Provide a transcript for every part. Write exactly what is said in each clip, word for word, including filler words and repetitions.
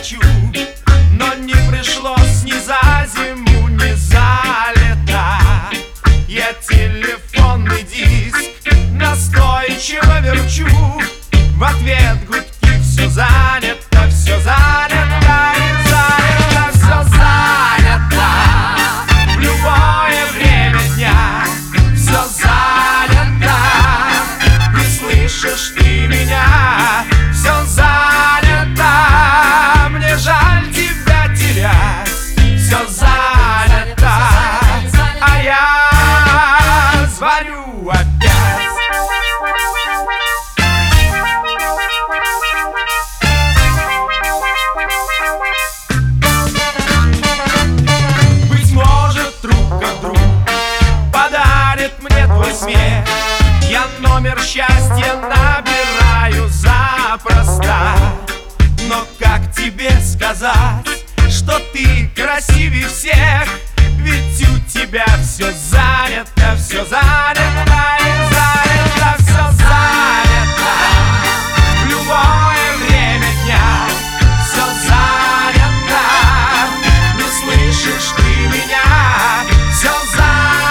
хочу, но не пришлось ни за зиму, ни за лето. Я телефонный диск настойчиво верчу, в ответ гудки: все занято, все занято и занято, все занято. В любое время дня все занято. Не слышишь ты меня? Все занято. Мне жаль тебя терять. Все занято, а я звоню опять. Смех. Я номер счастья набираю запросто, но как тебе сказать, что ты красивее всех? Ведь у тебя все занято, все занято и занято, все занято. В любое время дня все занято. Не слышишь ты меня? Все занято.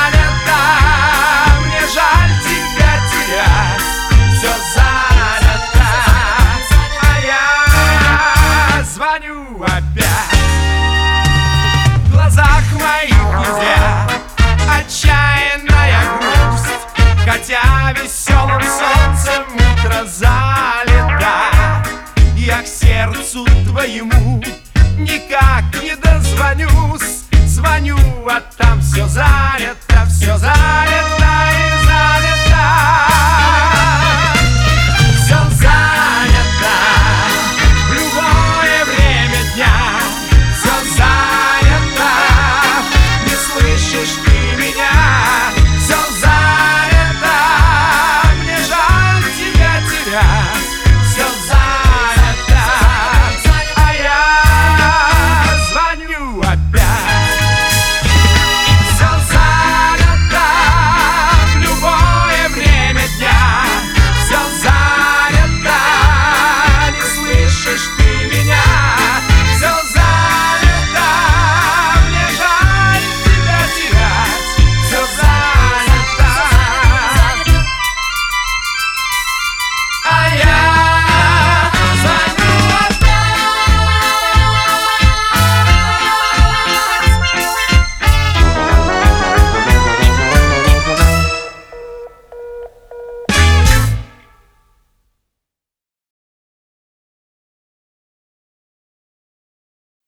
Звоню опять. В глазах моих нельзя отчаянная грусть, хотя веселым солнцем утро залито. Я к сердцу твоему никак не дозвонюсь. Звоню, а там все занято, все занято и занято.